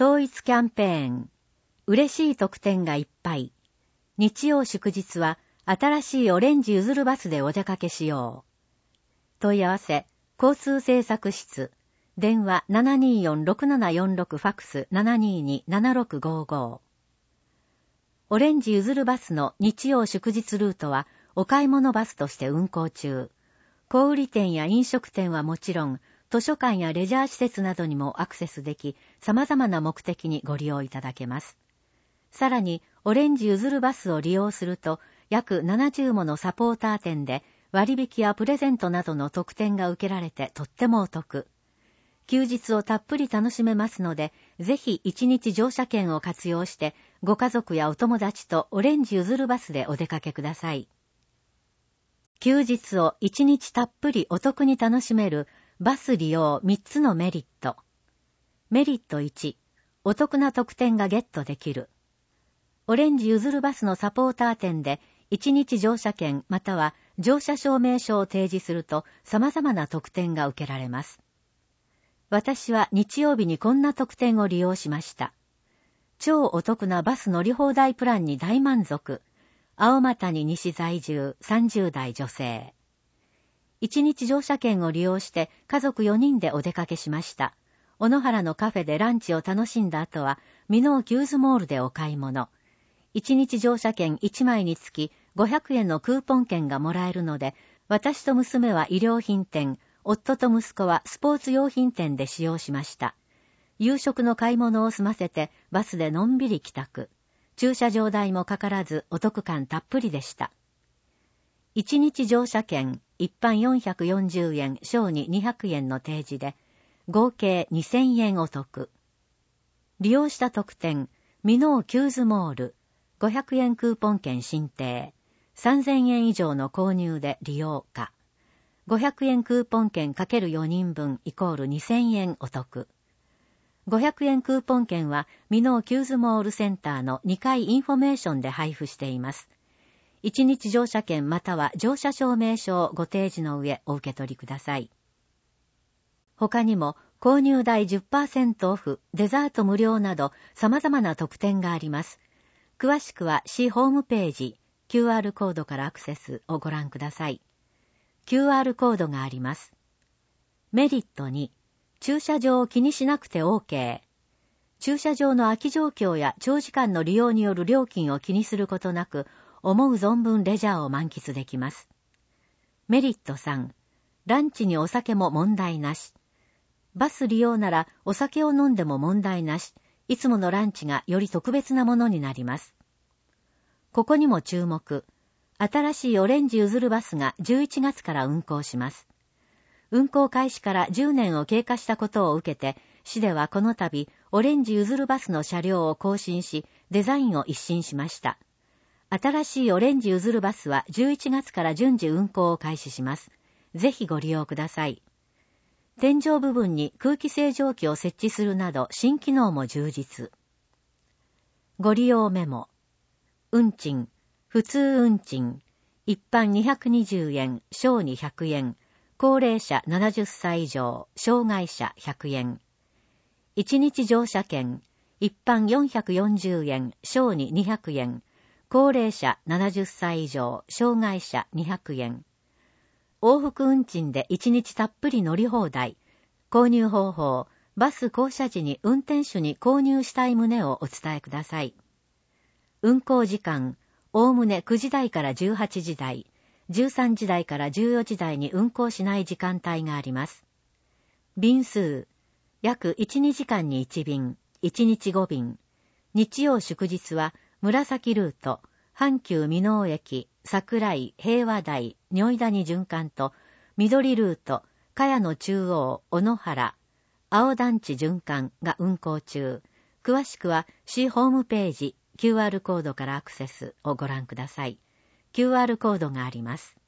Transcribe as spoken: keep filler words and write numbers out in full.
統一キャンペーン。嬉しい特典がいっぱい。日曜祝日は新しいオレンジゆずるバスでお出かけしよう。問い合わせ、交通政策室。電話 ななにーよんろくななよんろく ファックス ななにーに ななろくごーごー。オレンジゆずるバスの日曜祝日ルートはお買い物バスとして運行中。小売店や飲食店はもちろん、図書館やレジャー施設などにもアクセスでき、様々な目的にご利用いただけます。さらに、オレンジゆずるバスを利用すると、約ななじゅうものサポーター店で割引やプレゼントなどの特典が受けられてとってもお得。休日をたっぷり楽しめますので、ぜひ一日乗車券を活用して、ご家族やお友達とオレンジゆずるバスでお出かけください。休日を一日たっぷりお得に楽しめるバス利用みっつのメリット。メリットいち、お得な特典がゲットできる。オレンジゆずるバスのサポーター店で一日乗車券または乗車証明書を提示すると様々な特典が受けられます。私は日曜日にこんな特典を利用しました。超お得なバス乗り放題プランに大満足。青俣に西在住さんじゅうだい女性。一日乗車券を利用して家族よにんでお出かけしました。小野原のカフェでランチを楽しんだ後は、箕面キューズモールでお買い物。一日乗車券いちまいにつきごひゃくえんのクーポン券がもらえるので、私と娘は衣料品店、夫と息子はスポーツ用品店で使用しました。夕食の買い物を済ませてバスでのんびり帰宅。駐車場代もかからずお得感たっぷりでした。一日乗車券、一般よんひゃくよんじゅうえん、小ににひゃくえんの提示で、合計にせんえんお得。利用した特典、箕面キューズモール、ごひゃくえんクーポン券申請、さんぜんえん以上の購入で利用可。ごひゃくえんクーポン券 ×よにんぶんイコールにせんえんお得。ごひゃくえんクーポン券は箕面キューズモールセンターのにかいインフォメーションで配布しています。一日乗車券または乗車証明書をご提示の上お受け取りください。他にも購入代 じゅっパーセント オフ、デザート無料など様々な特典があります。詳しくは市ホームページ、キューアール コードからアクセスをご覧ください。キューアール コードがあります。メリットに、駐車場を気にしなくて OK。駐車場の空き状況や長時間の利用による料金を気にすることなく、思う存分レジャーを満喫できます。メリットさん、ランチにお酒も問題なし。バス利用ならお酒を飲んでも問題なし。いつものランチがより特別なものになります。ここにも注目。新しいオレンジゆずるバスがじゅういちがつから運行します。運行開始からじゅうねんを経過したことを受けて、市ではこの度、オレンジゆずるバスの車両を更新し、デザインを一新しました。新しいオレンジゆずるバスはじゅういちがつから順次運行を開始します。ぜひご利用ください。天井部分に空気清浄機を設置するなど新機能も充実。ご利用メモ。運賃、普通運賃、一般にひゃくにじゅうえん、小にひゃくえん、高齢者ななじゅっさい以上、障害者ひゃくえん。一日乗車券、一般よんひゃくよんじゅうえん、小ににひゃくえん、高齢者ななじゅっさい以上、障害者にひゃくえん。往復運賃で一日たっぷり乗り放題。購入方法、バス降車時に運転手に購入したい旨をお伝えください。運行時間、おおむねくじ台からじゅうはちじ台、じゅうさんじ台からじゅうよじ台に運行しない時間帯があります。便数、約いち、にじかんにいち便、いちにちご便。日曜祝日は紫ルート、阪急箕面駅、桜井、平和台、如意谷循環と、緑ルート、茅野中央、小野原、青団地循環が運行中。詳しくは市ホームページ、キューアール コードからアクセスをご覧ください。キューアール コードがあります。